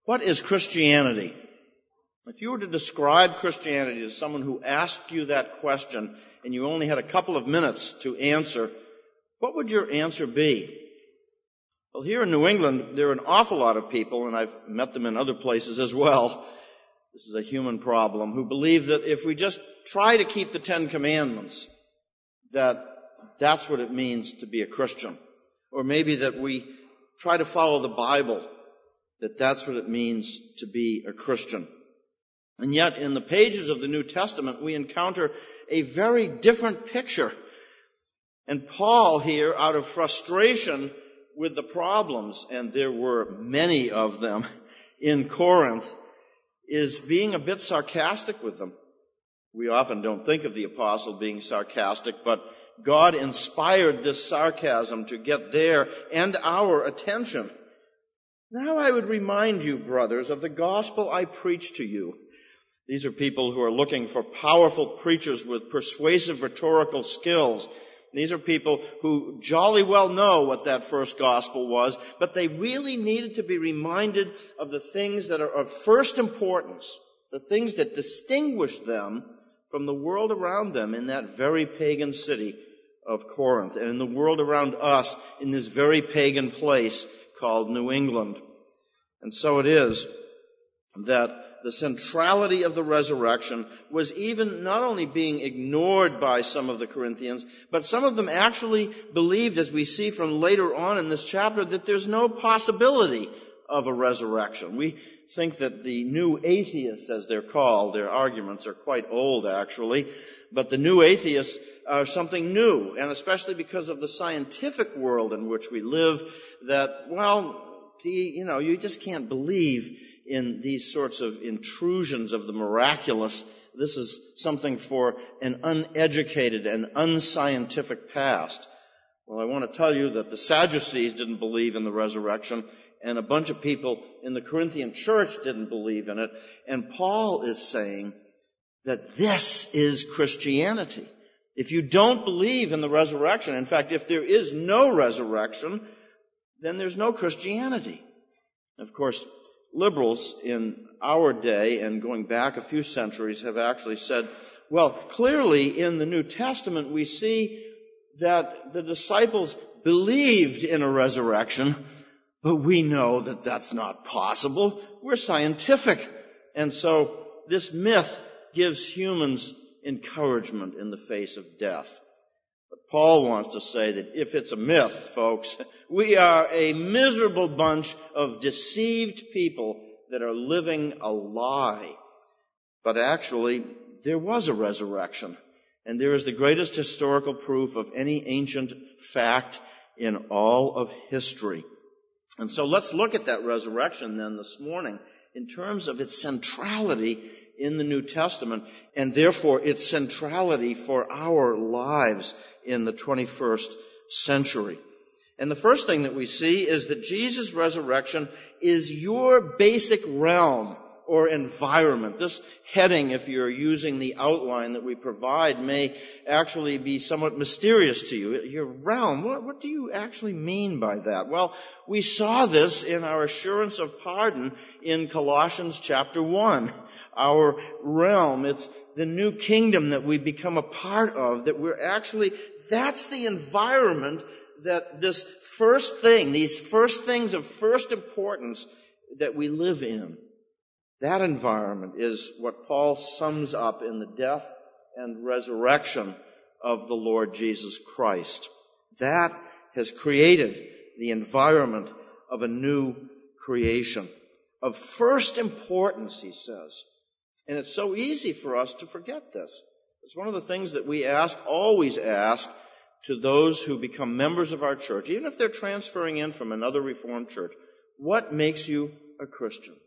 What is Christianity? If you were to describe Christianity to someone who asked you that question and you only had a couple of minutes to answer, what would your answer be? Well, here in New England, there are an awful lot of people, and I've met them in other places as well, this is a human problem, who believe that if we just try to keep the Ten Commandments, that's what it means to be a Christian. Or maybe that we try to follow the Bible, that's what it means to be a Christian. And yet, in the pages of the New Testament, we encounter a very different picture. And Paul here, out of frustration with the problems, and there were many of them in Corinth, is being a bit sarcastic with them. We often don't think of the apostle being sarcastic, but God inspired this sarcasm to get their and our attention. Now I would remind you, brothers, of the gospel I preached to you. These are people who are looking for powerful preachers with persuasive rhetorical skills. These are people who jolly well know what that first gospel was, but they really needed to be reminded of the things that are of first importance, the things that distinguish them from the world around them in that very pagan city of Corinth, and in the world around us in this very pagan place called New England. And so it is that the centrality of the resurrection was even not only being ignored by some of the Corinthians, but some of them actually believed, as we see from later on in this chapter, that there's no possibility of a resurrection. We think that the new atheists, as they're called, their arguments are quite old actually, but the new atheists are something new, and especially because of the scientific world in which we live, that, you just can't believe in these sorts of intrusions of the miraculous. This is something for an uneducated and unscientific past. Well, I want to tell you that the Sadducees didn't believe in the resurrection, and a bunch of people in the Corinthian church didn't believe in it. And Paul is saying that this is Christianity. If you don't believe in the resurrection, in fact, if there is no resurrection, then there's no Christianity. Of course, liberals in our day and going back a few centuries have actually said, well, clearly in the New Testament we see that the disciples believed in a resurrection, but we know that that's not possible. We're scientific. And so this myth gives humans encouragement in the face of death. But Paul wants to say that if it's a myth, folks, we are a miserable bunch of deceived people that are living a lie. But actually, there was a resurrection, and there is the greatest historical proof of any ancient fact in all of history. And so let's look at that resurrection then this morning in terms of its centrality in the New Testament, and therefore its centrality for our lives in the 21st century. And the first thing that we see is that Jesus' resurrection is your basic realm or environment. This heading, if you're using the outline that we provide, may actually be somewhat mysterious to you. Your realm, what do you actually mean by that? Well, we saw this in our assurance of pardon in Colossians chapter 1. Our realm, it's the new kingdom that we become a part of, that we're actually, that's the environment that this first thing, these first things of first importance that we live in. That environment is what Paul sums up in the death and resurrection of the Lord Jesus Christ. That has created the environment of a new creation, of first importance, he says. And it's so easy for us to forget this. It's one of the things that we always ask to those who become members of our church, even if they're transferring in from another Reformed church. What makes you a Christian?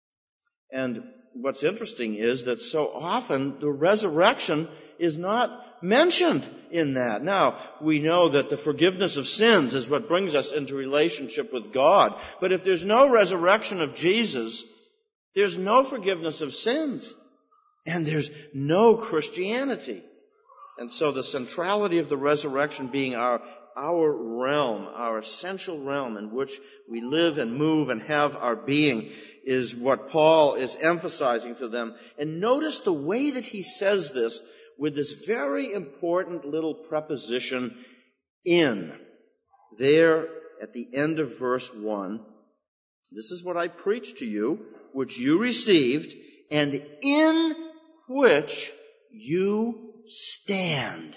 And what's interesting is that so often the resurrection is not mentioned in that. Now, we know that the forgiveness of sins is what brings us into relationship with God. But if there's no resurrection of Jesus, there's no forgiveness of sins. And there's no Christianity. And so the centrality of the resurrection being our realm, our essential realm in which we live and move and have our being, is what Paul is emphasizing to them. And notice the way that he says this with this very important little preposition, in. There at the end of verse 1, this is what I preach to you, which you received, and in which you stand.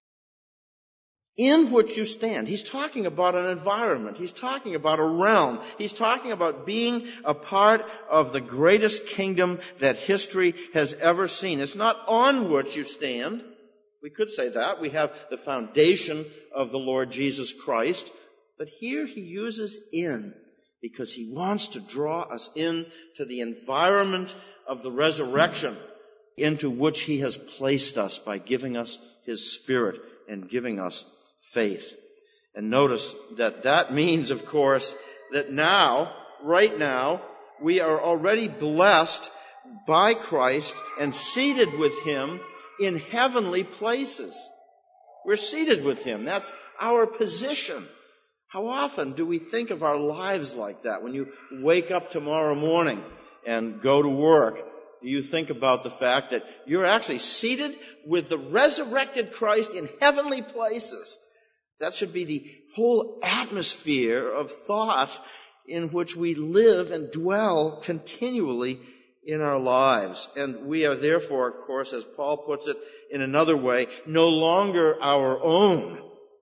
In which you stand. He's talking about an environment. He's talking about a realm. He's talking about being a part of the greatest kingdom that history has ever seen. It's not on which you stand. We could say that. We have the foundation of the Lord Jesus Christ. But here he uses in, because he wants to draw us into the environment of the resurrection into which he has placed us by giving us his Spirit and giving us faith. And notice that means, of course, that now, right now, we are already blessed by Christ and seated with him in heavenly places. We're seated with him. That's our position. How often do we think of our lives like that? When you wake up tomorrow morning and go to work, do you think about the fact that you're actually seated with the resurrected Christ in heavenly places? That should be the whole atmosphere of thought in which we live and dwell continually in our lives. And we are therefore, of course, as Paul puts it in another way, no longer our own.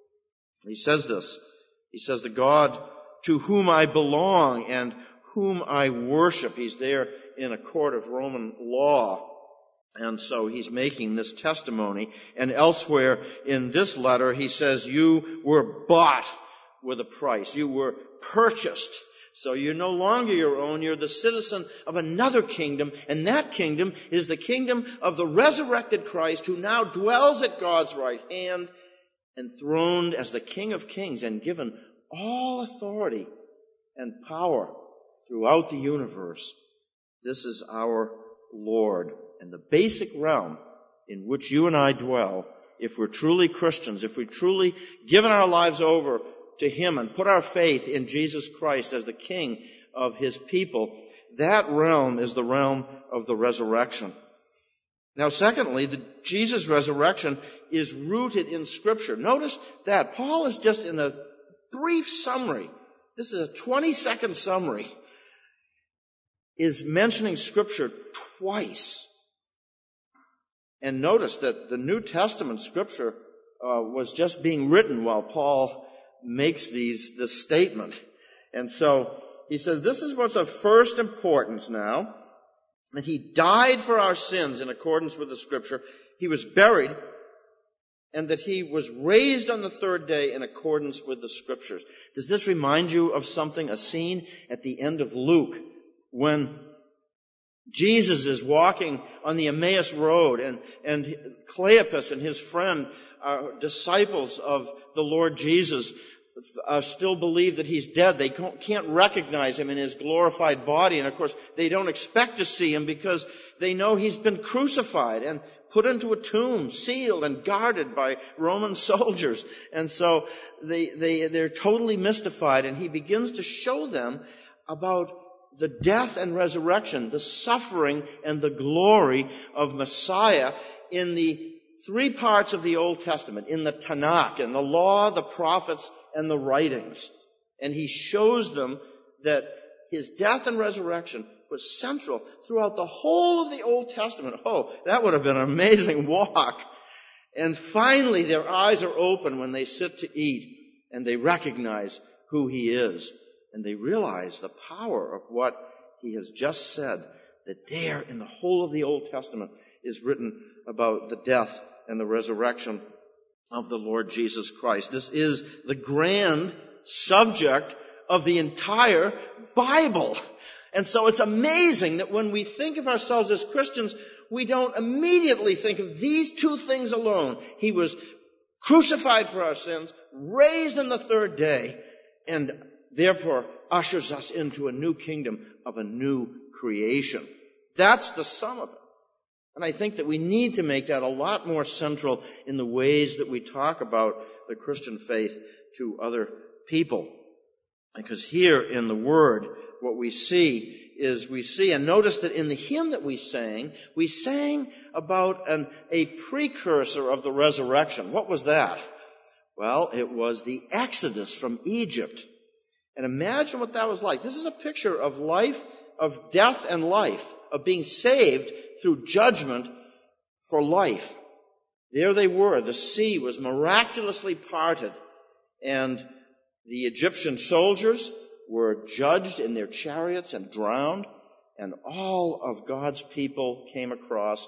He says this. He says, the God to whom I belong and whom I worship. He's there in a court of Roman law. And so he's making this testimony. And elsewhere in this letter, he says, you were bought with a price. You were purchased. So you're no longer your own. You're the citizen of another kingdom. And that kingdom is the kingdom of the resurrected Christ, who now dwells at God's right hand, enthroned as the King of Kings and given all authority and power throughout the universe. This is our Lord. And the basic realm in which you and I dwell, if we're truly Christians, if we've truly given our lives over to him and put our faith in Jesus Christ as the King of his people, that realm is the realm of the resurrection. Now, secondly, the Jesus' resurrection is rooted in Scripture. Notice that Paul is just in a brief summary. This is a 20-second summary. Is mentioning Scripture twice. And notice that the New Testament Scripture was just being written while Paul makes this statement. And so he says, this is what's of first importance now, that he died for our sins in accordance with the Scripture. He was buried, and that he was raised on the third day in accordance with the Scriptures. Does this remind you of something, a scene at the end of Luke, when Jesus is walking on the Emmaus Road, and Cleopas and his friend, disciples of the Lord Jesus, still believe that he's dead. They can't recognize him in his glorified body. And of course, they don't expect to see him because they know he's been crucified and put into a tomb, sealed and guarded by Roman soldiers. And so they're totally mystified. And he begins to show them about the death and resurrection, the suffering and the glory of Messiah in the three parts of the Old Testament, in the Tanakh, in the law, the prophets, and the writings. And he shows them that his death and resurrection was central throughout the whole of the Old Testament. Oh, that would have been an amazing walk. And finally, their eyes are open when they sit to eat, and they recognize who he is. And they realize the power of what he has just said, that there in the whole of the Old Testament is written about the death and the resurrection of the Lord Jesus Christ. This is the grand subject of the entire Bible. And so it's amazing that when we think of ourselves as Christians, we don't immediately think of these two things alone. He was crucified for our sins, raised on the third day, and therefore ushers us into a new kingdom of a new creation. That's the sum of it. And I think that we need to make that a lot more central in the ways that we talk about the Christian faith to other people. Because here in the Word, what we see we see, and notice that in the hymn that we sang about a precursor of the resurrection. What was that? Well, it was the Exodus from Egypt. And imagine what that was like. This is a picture of life, of death and life, of being saved through judgment for life. There they were. The sea was miraculously parted, and the Egyptian soldiers were judged in their chariots and drowned, and all of God's people came across.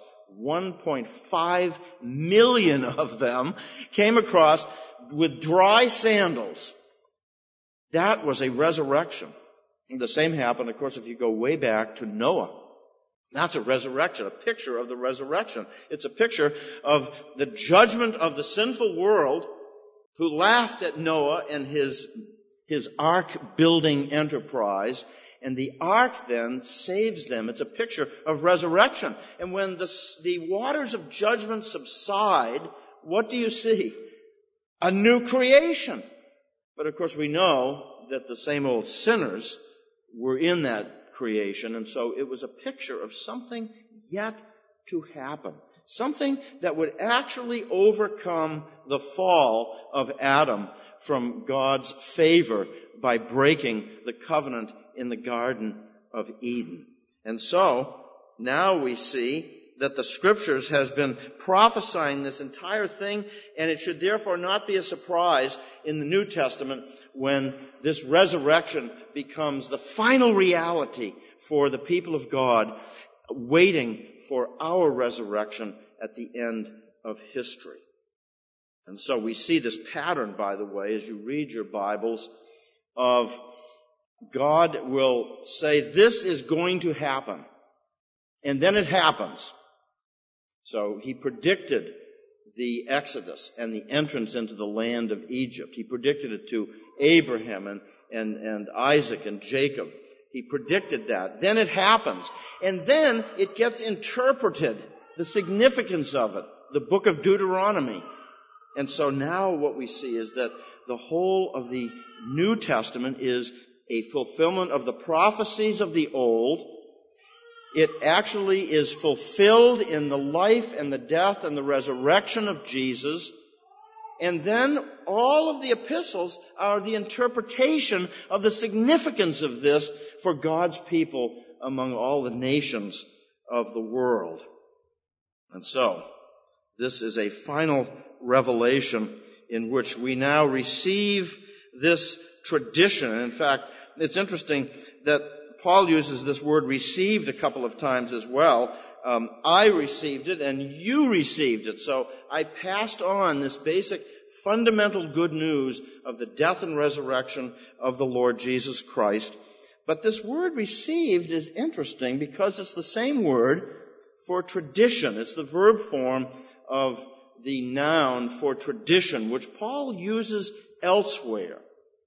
1.5 million of them came across with dry sandals. That was a resurrection. And the same happened, of course, if you go way back to Noah. That's a resurrection, a picture of the resurrection. It's a picture of the judgment of the sinful world who laughed at Noah and his ark-building enterprise, and the ark then saves them. It's a picture of resurrection. And when the waters of judgment subside, what do you see? A new creation. But of course we know that the same old sinners were in that creation, and so it was a picture of something yet to happen. Something that would actually overcome the fall of Adam from God's favor by breaking the covenant in the Garden of Eden. And so, now we see that the Scriptures has been prophesying this entire thing, and it should therefore not be a surprise in the New Testament when this resurrection becomes the final reality for the people of God, waiting for our resurrection at the end of history. And so we see this pattern, by the way, as you read your Bibles, of God will say, this is going to happen. And then it happens. So he predicted the Exodus and the entrance into the land of Egypt. He predicted it to Abraham and Isaac and Jacob. He predicted that. Then it happens. And then it gets interpreted, the significance of it, the book of Deuteronomy. And so now what we see is that the whole of the New Testament is a fulfillment of the prophecies of the Old. It actually is fulfilled in the life and the death and the resurrection of Jesus. And then all of the epistles are the interpretation of the significance of this for God's people among all the nations of the world. And so, this is a final revelation in which we now receive this tradition. And in fact, it's interesting that Paul uses this word received a couple of times as well. I received it and you received it. So I passed on this basic fundamental good news of the death and resurrection of the Lord Jesus Christ. But this word received is interesting because it's the same word for tradition. It's the verb form of the noun for tradition, which Paul uses elsewhere.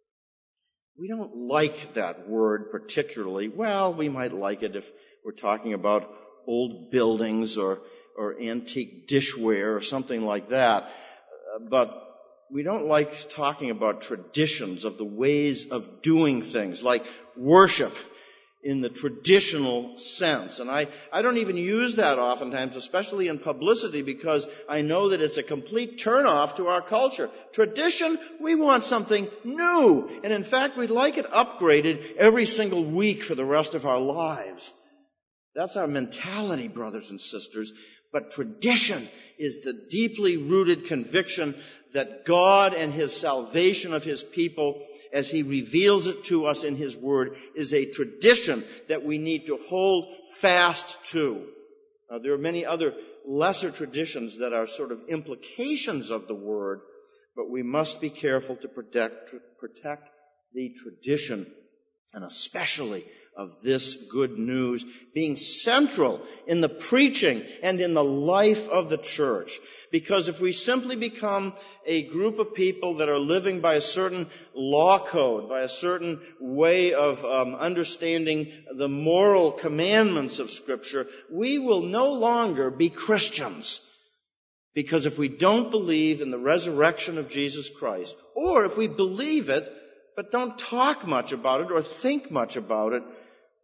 We don't like that word particularly. Well, we might like it if we're talking about old buildings or antique dishware or something like that. But we don't like talking about traditions of the ways of doing things, like worship in the traditional sense. And I don't even use that oftentimes, especially in publicity, because I know that it's a complete turnoff to our culture. Tradition, we want something new. And in fact, we'd like it upgraded every single week for the rest of our lives. That's our mentality, brothers and sisters. But tradition is the deeply rooted conviction that God and His salvation of His people, as He reveals it to us in His Word, is a tradition that we need to hold fast to. Now, there are many other lesser traditions that are sort of implications of the Word, but we must be careful to protect the tradition, and especially of this good news being central in the preaching and in the life of the church. Because if we simply become a group of people that are living by a certain law code, by a certain way of understanding the moral commandments of Scripture, we will no longer be Christians. Because if we don't believe in the resurrection of Jesus Christ, or if we believe it but don't talk much about it or think much about it,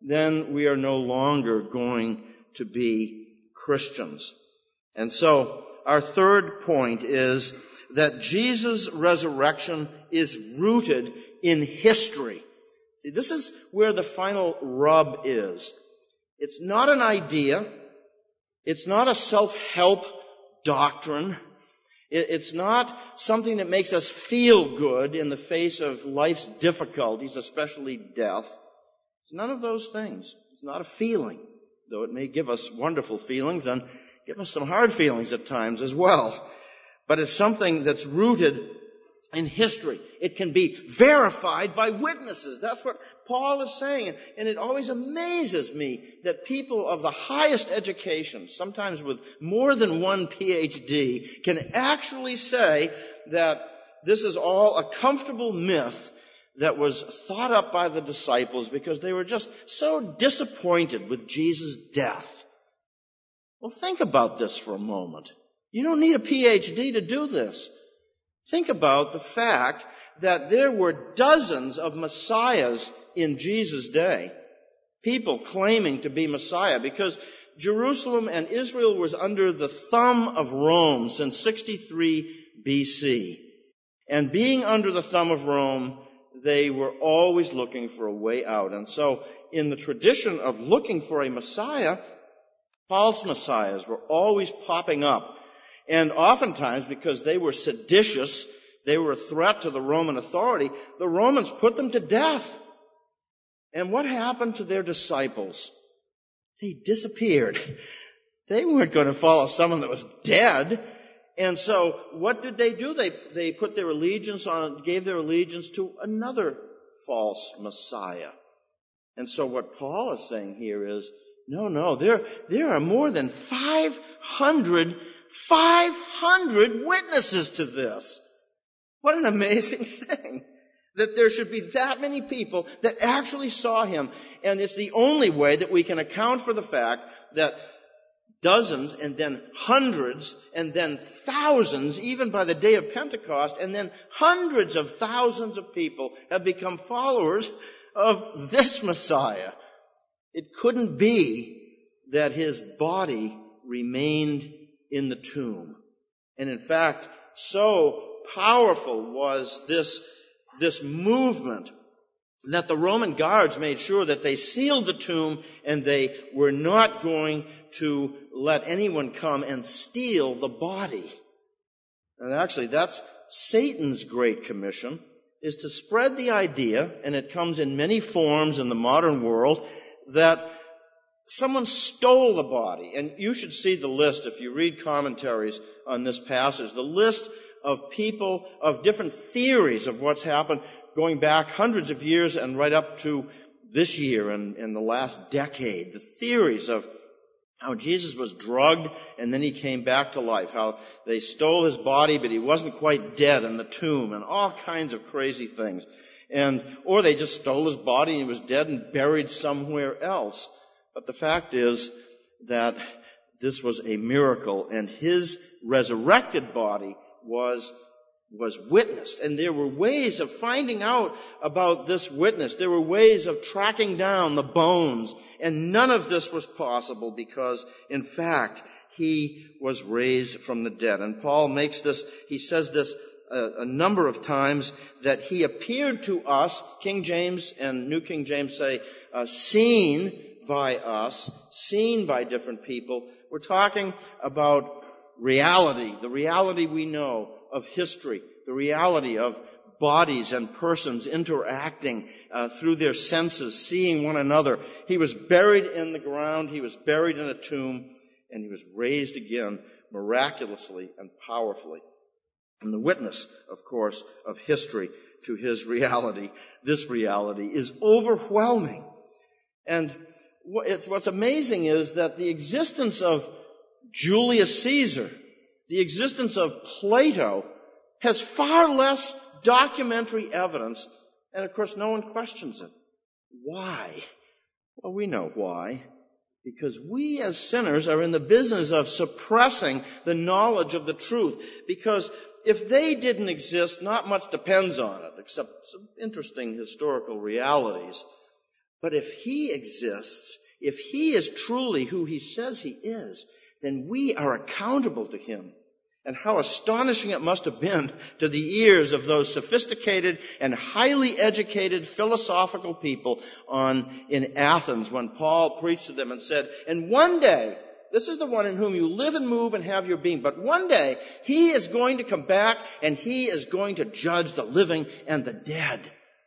then we are no longer going to be Christians. And so our third point is that Jesus' resurrection is rooted in history. See, this is where the final rub is. It's not an idea. It's not a self-help doctrine. It's not something that makes us feel good in the face of life's difficulties, especially death. It's none of those things. It's not a feeling, though it may give us wonderful feelings and give us some hard feelings at times as well. But it's something that's rooted in history. It can be verified by witnesses. That's what Paul is saying. And it always amazes me that people of the highest education, sometimes with more than one PhD, can actually say that this is all a comfortable myth that was thought up by the disciples because they were just so disappointed with Jesus' death. Well, think about this for a moment. You don't need a PhD to do this. Think about the fact that there were dozens of messiahs in Jesus' day. People claiming to be Messiah because Jerusalem and Israel was under the thumb of Rome since 63 BC. And being under the thumb of Rome, they were always looking for a way out. And so in the tradition of looking for a Messiah, false messiahs were always popping up. And oftentimes, because they were seditious, they were a threat to the Roman authority, the Romans put them to death. And what happened to their disciples? They disappeared. They weren't going to follow someone that was dead. And so what did they do? They put their allegiance on, gave their allegiance to another false Messiah. And so what Paul is saying here is, no, there are more than 500 witnesses to this. What an amazing thing that there should be that many people that actually saw him. And it's the only way that we can account for the fact that dozens and then hundreds and then thousands, even by the day of Pentecost, and then hundreds of thousands of people have become followers of this Messiah. It couldn't be that his body remained in the tomb. And in fact, so powerful was this movement that the Roman guards made sure that they sealed the tomb and they were not going to let anyone come and steal the body. And actually, that's Satan's great commission, is to spread the idea, and it comes in many forms in the modern world, that someone stole the body. And you should see the list, if you read commentaries on this passage, the list of people, of different theories of what's happened, going back hundreds of years and right up to this year and in the last decade. The theories of how Jesus was drugged and then he came back to life. How they stole his body, but he wasn't quite dead in the tomb, and all kinds of crazy things. Or they just stole his body and he was dead and buried somewhere else. But the fact is that this was a miracle, and his resurrected body was witnessed. And there were ways of finding out about this witness. There were ways of tracking down the bones. And none of this was possible because, in fact, he was raised from the dead. And Paul he says this a number of times, that he appeared to us. King James and New King James say, seen by us, seen by different people. We're talking about reality, the reality we know of history, the reality of bodies and persons interacting through their senses, seeing one another. He was buried in the ground, he was buried in a tomb, and he was raised again miraculously and powerfully. And the witness, of course, of history to his reality, this reality, is overwhelming. And what's amazing is that the existence of Julius Caesar, the existence of Plato, has far less documentary evidence, and of course no one questions it. Why? Well, we know why. Because we as sinners are in the business of suppressing the knowledge of the truth. Because if they didn't exist, not much depends on it, except some interesting historical realities. But if he exists, if he is truly who he says he is, then we are accountable to him. And how astonishing it must have been to the ears of those sophisticated and highly educated philosophical people in Athens when Paul preached to them and said, and one day, this is the one in whom you live and move and have your being, but one day he is going to come back and he is going to judge the living and the dead.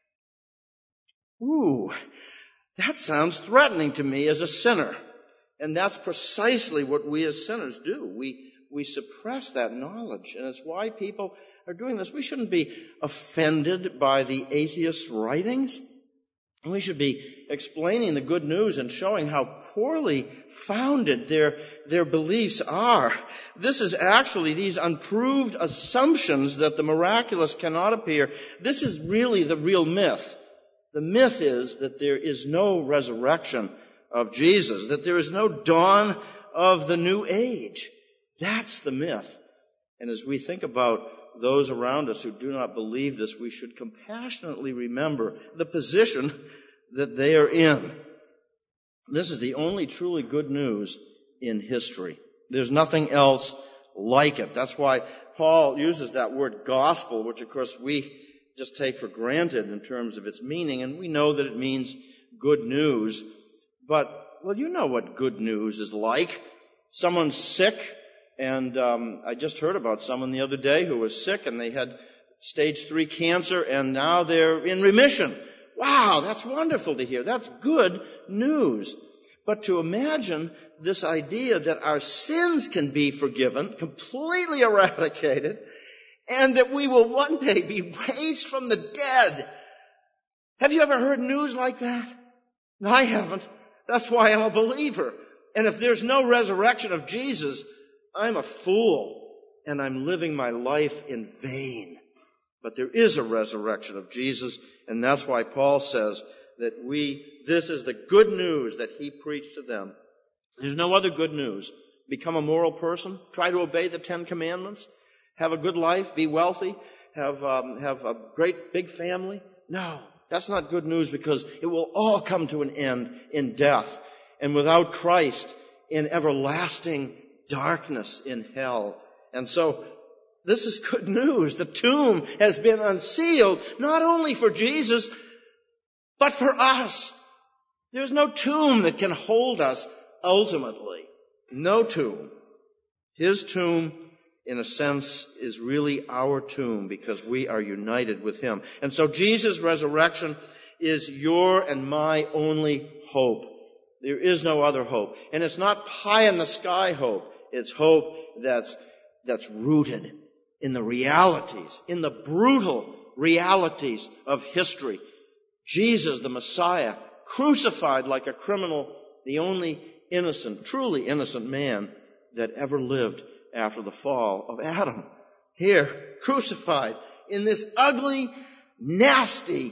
Ooh, that sounds threatening to me as a sinner. And that's precisely what we as sinners do. We suppress that knowledge, and it's why people are doing this. We shouldn't be offended by the atheist writings. We should be explaining the good news and showing how poorly founded their beliefs are. This is actually these unproved assumptions that the miraculous cannot appear. This is really the real myth. The myth is that there is no resurrection of Jesus, that there is no dawn of the new age. That's the myth. And as we think about those around us who do not believe this, we should compassionately remember the position that they are in. This is the only truly good news in history. There's nothing else like it. That's why Paul uses that word gospel, which of course we just take for granted in terms of its meaning, and we know that it means good news. But, well, you know what good news is like. Someone's sick. And I just heard about someone the other day who was sick and they had stage 3 cancer and now they're in remission. Wow, that's wonderful to hear. That's good news. But to imagine this idea that our sins can be forgiven, completely eradicated, and that we will one day be raised from the dead. Have you ever heard news like that? I haven't. That's why I'm a believer. And if there's no resurrection of Jesus, I'm a fool, and I'm living my life in vain. But there is a resurrection of Jesus, and that's why Paul says that this is the good news that he preached to them. There's no other good news. Become a moral person, try to obey the 10 Commandments, have a good life, be wealthy, have a great big family. No, that's not good news, because it will all come to an end in death, and without Christ, in everlasting darkness in hell. And so this is good news. The tomb has been unsealed, not only for Jesus, but for us. There's no tomb that can hold us ultimately. No tomb. His tomb, in a sense, is really our tomb because we are united with him. And so Jesus' resurrection is your and my only hope. There is no other hope. And it's not pie-in-the-sky hope. It's hope that's rooted in the realities, in the brutal realities of history. Jesus, the Messiah, crucified like a criminal, the only innocent, truly innocent man that ever lived after the fall of Adam. Here, crucified in this ugly, nasty,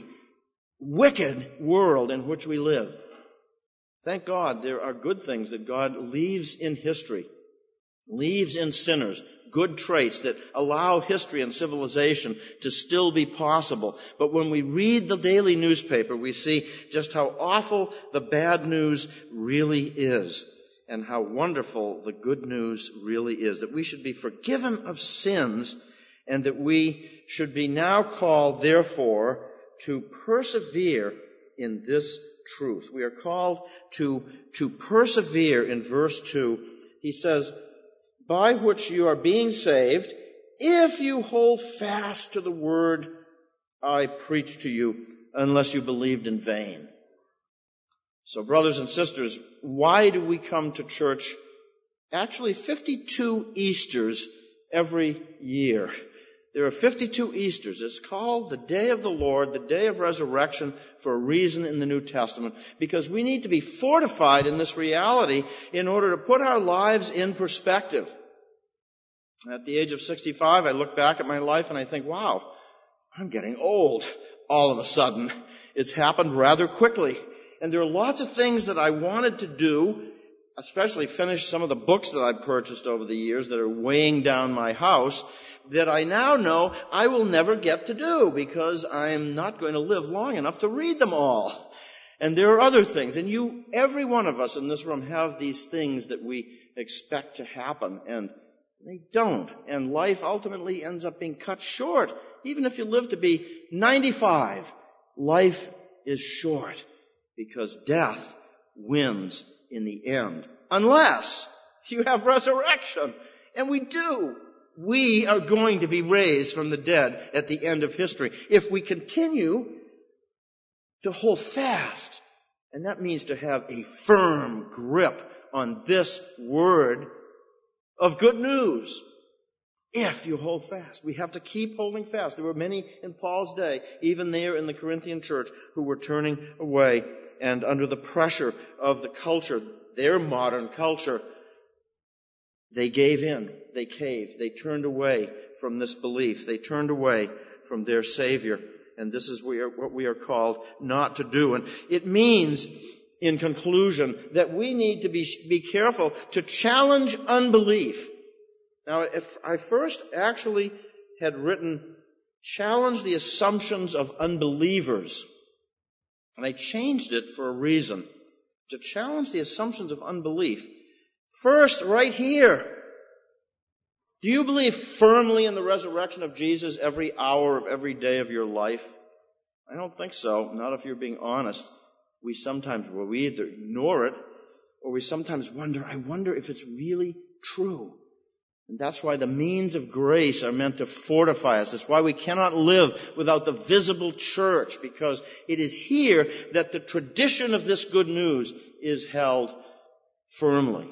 wicked world in which we live. Thank God there are good things that God leaves in history, leaves in sinners, good traits that allow history and civilization to still be possible. But when we read the daily newspaper, we see just how awful the bad news really is and how wonderful the good news really is, that we should be forgiven of sins and that we should be now called, therefore, to persevere in this truth. We are called to persevere in verse 2. He says, by which you are being saved, if you hold fast to the word I preached to you, unless you believed in vain. So, brothers and sisters, why do we come to church? Actually, 52 Easters every year. There are 52 Easters. It's called the Day of the Lord, the Day of Resurrection, for a reason in the New Testament, because we need to be fortified in this reality in order to put our lives in perspective. At the age of 65, I look back at my life and I think, wow, I'm getting old all of a sudden. It's happened rather quickly. And there are lots of things that I wanted to do, especially finish some of the books that I've purchased over the years that are weighing down my house, that I now know I will never get to do because I'm not going to live long enough to read them all. And there are other things. And every one of us in this room have these things that we expect to happen. And they don't. And life ultimately ends up being cut short. Even if you live to be 95, life is short because death wins in the end. Unless you have resurrection. And we do. We are going to be raised from the dead at the end of history if we continue to hold fast. And that means to have a firm grip on this word of good news. If you hold fast. We have to keep holding fast. There were many in Paul's day, even there in the Corinthian church, who were turning away, and under the pressure of the culture, their modern culture, they gave in, they caved, they turned away from this belief. They turned away from their Savior. And this is what we are called not to do. And it means, in conclusion, that we need to be careful to challenge unbelief. Now, if I first actually had written, challenge the assumptions of unbelievers. And I changed it for a reason. To challenge the assumptions of unbelief. First, right here. Do you believe firmly in the resurrection of Jesus every hour of every day of your life? I don't think so. Not if you're being honest. We either ignore it, or we sometimes I wonder if it's really true. And that's why the means of grace are meant to fortify us. That's why we cannot live without the visible church, because it is here that the tradition of this good news is held firmly.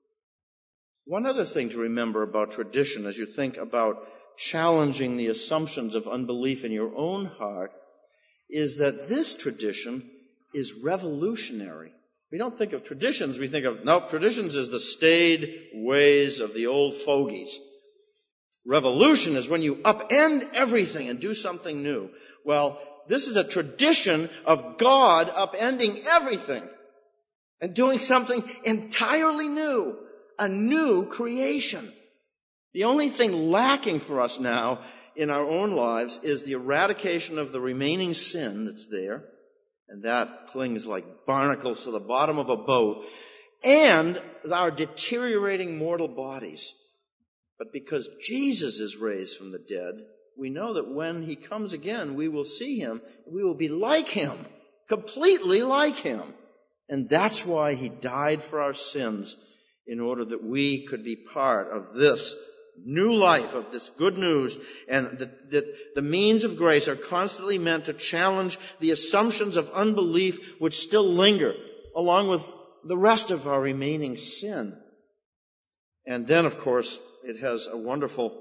One other thing to remember about tradition as you think about challenging the assumptions of unbelief in your own heart is that this tradition is revolutionary. We don't think of traditions, we think of, traditions is the staid ways of the old fogies. Revolution is when you upend everything and do something new. Well, this is a tradition of God upending everything and doing something entirely new, a new creation. The only thing lacking for us now in our own lives is the eradication of the remaining sin that's there. And that clings like barnacles to the bottom of a boat, and our deteriorating mortal bodies. But because Jesus is raised from the dead, we know that when he comes again, we will see him, we will be like him, completely like him. And that's why he died for our sins, in order that we could be part of this new life, of this good news, and that the means of grace are constantly meant to challenge the assumptions of unbelief which still linger, along with the rest of our remaining sin. And then, of course, it has a wonderful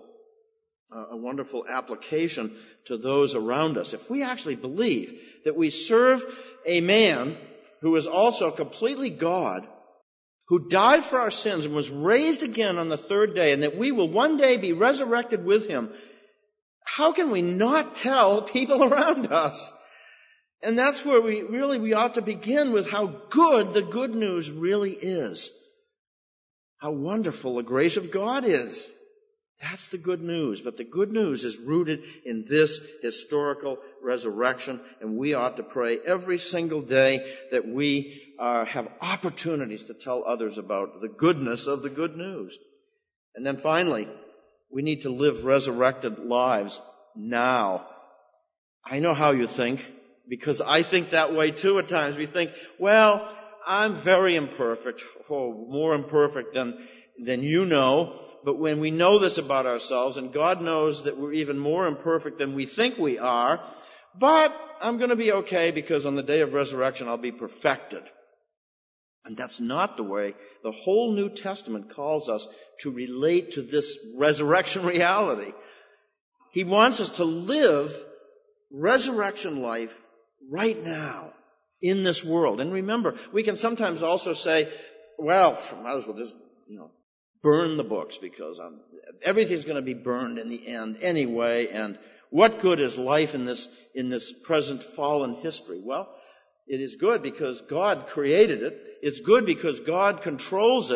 application to those around us. If we actually believe that we serve a man who is also completely God, who died for our sins and was raised again on the third day, and that we will one day be resurrected with him, how can we not tell people around us? And that's where we ought to begin with how good the good news really is. How wonderful the grace of God is. That's the good news. But the good news is rooted in this historical resurrection, and we ought to pray every single day that we have opportunities to tell others about the goodness of the good news. And then finally, we need to live resurrected lives now. I know how you think, because I think that way too at times. We think, well, I'm very imperfect, more imperfect than you know. But when we know this about ourselves, and God knows that we're even more imperfect than we think we are, but I'm going to be okay because on the day of resurrection I'll be perfected. And that's not the way the whole New Testament calls us to relate to this resurrection reality. He wants us to live resurrection life right now in this world. And remember, we can sometimes also say, well, might as well just, burn the books because everything's going to be burned in the end anyway. And what good is life in this present fallen history? Well, it is good because God created it. It's good because God controls it.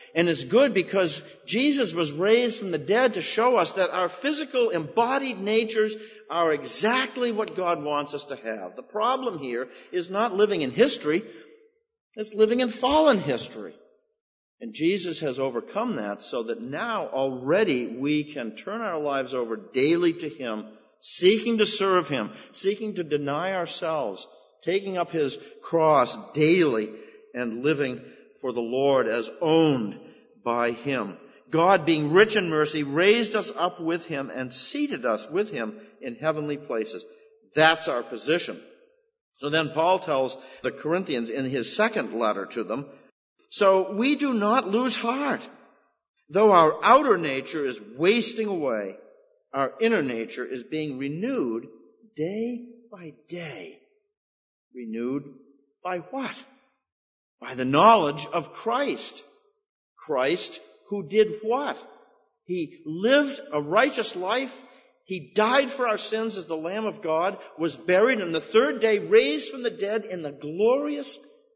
And it's good because Jesus was raised from the dead to show us that our physical embodied natures are exactly what God wants us to have. The problem here is not living in history, it's living in fallen history. And Jesus has overcome that so that now already we can turn our lives over daily to Him, seeking to serve Him, seeking to deny ourselves, taking up His cross daily and living for the Lord as owned by Him. God, being rich in mercy, raised us up with Him and seated us with Him in heavenly places. That's our position. So then Paul tells the Corinthians in his second letter to them, so we do not lose heart. Though our outer nature is wasting away, our inner nature is being renewed day by day. Renewed by what? By the knowledge of Christ. Christ who did what? He lived a righteous life. He died for our sins as the Lamb of God, was buried, and the third day raised from the dead in the glorious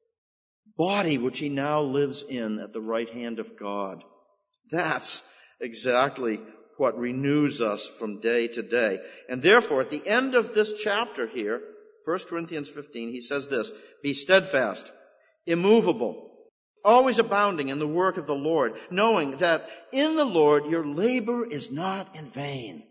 body which He now lives in at the right hand of God. That's exactly what renews us from day to day. And therefore, at the end of this chapter here, 1 Corinthians 15, he says this, be steadfast, immovable, always abounding in the work of the Lord, knowing that in the Lord your labor is not in vain.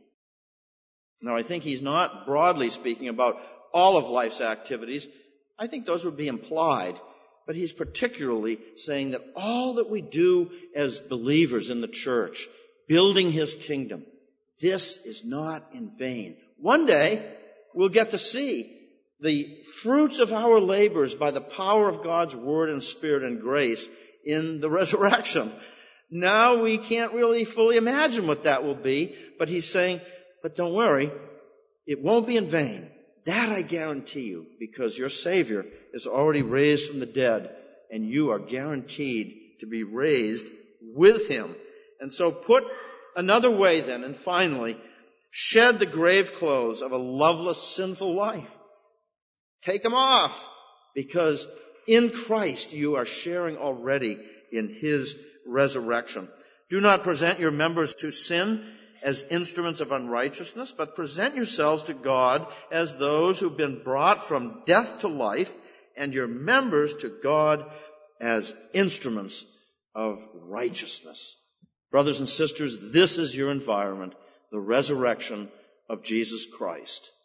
Now, I think he's not broadly speaking about all of life's activities. I think those would be implied. But he's particularly saying that all that we do as believers in the church, building His kingdom, this is not in vain. One day, we'll get to see the fruits of our labors by the power of God's Word and Spirit and grace in the resurrection. Now we can't really fully imagine what that will be, but he's saying, but don't worry, it won't be in vain. That I guarantee you, because your Savior is already raised from the dead, and you are guaranteed to be raised with Him. And so put another way then, and finally, shed the grave clothes of a loveless, sinful life. Take them off, because in Christ you are sharing already in His resurrection. Do not present your members to sin as instruments of unrighteousness, but present yourselves to God as those who've been brought from death to life, and your members to God as instruments of righteousness. Brothers and sisters, this is your environment, the resurrection of Jesus Christ.